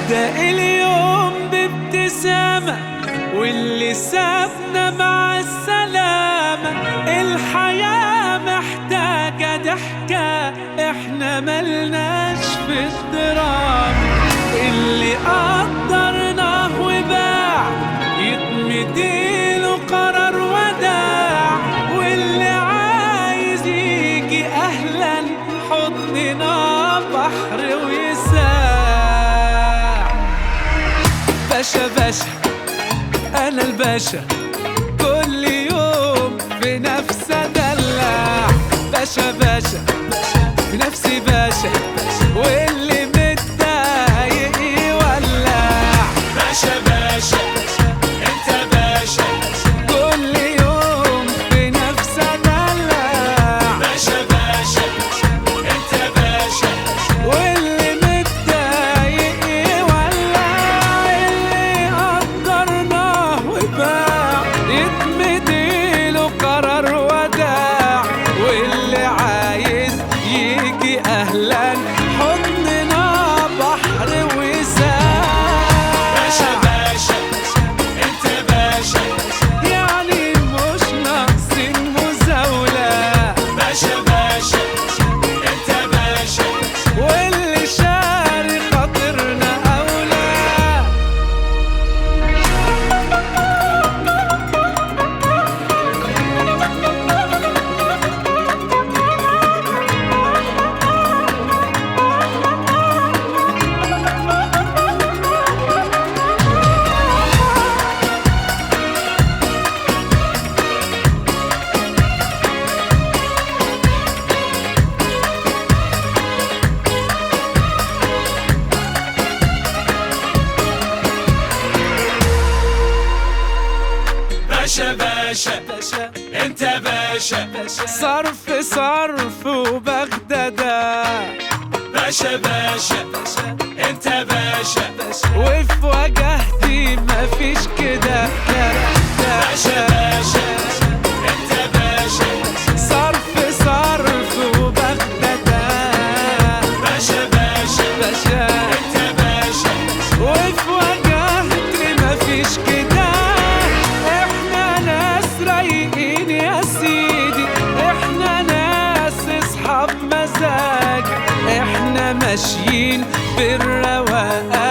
بدأ اليوم بابتسامة واللي سابنا مع السلامة. الحياة محتاجة ضحكة، احنا ملناش في الدراما. اللي قدرناه وباع يتمديله قرار وداع، واللي عايز يجي أهلا حضننا بحر ويساع. باشا باشا أنا الباشا، كل يوم بنفس أدلع. باشا باشا بنفسي باشا، واللي متضايق يولع. باشا باشا انت باشا، كل يوم بنفس أدلع. باشا باشا انت باشا، واللي متضايق يولع. اللي قدرناه وباع يتمديله قرار وداع، واللي عايز يجي أهلا حضننا بحر وساع. باشا باشا انت باشا، يعني مش ناقصين مزاولة. باشا باشا انت باشا، واللي شاري خاطرنا أولى. باشا باشا انت باشا، صرف صرف وبغدادة. باشا باشا انت باشا، وفي وجهتي مفيش كده. باشا باشا انت باشا، صرف صرف وبغدادة. باشا باشا باشا انت باشا، وفي وجهتي مفيش كده. احنا ناس رايقين يا سيدي، احنا ناس اصحاب مزاج، احنا ماشيين بالرواقة